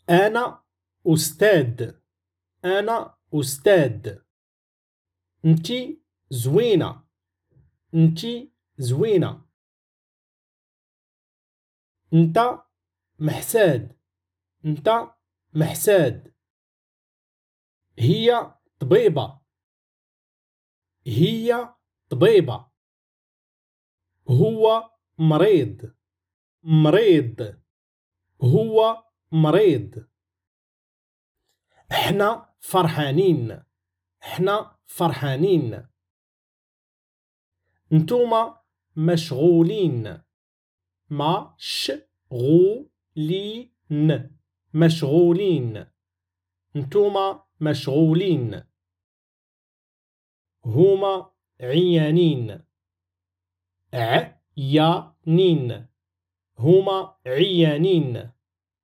أنا أستاذ. أنا أستاذ. أنتِ زوينة. أنتِ زوينة. أنت محساد. أنت محساد. هي طبيبة. هي طبيبة. هو مريض. مريض. هو مريض. احنا فرحانين. احنا فرحانين. نتوما مشغولين. مشغولين. مشغولين. نتوما مشغولين. هما عيانين. عيانين. هما عيانين.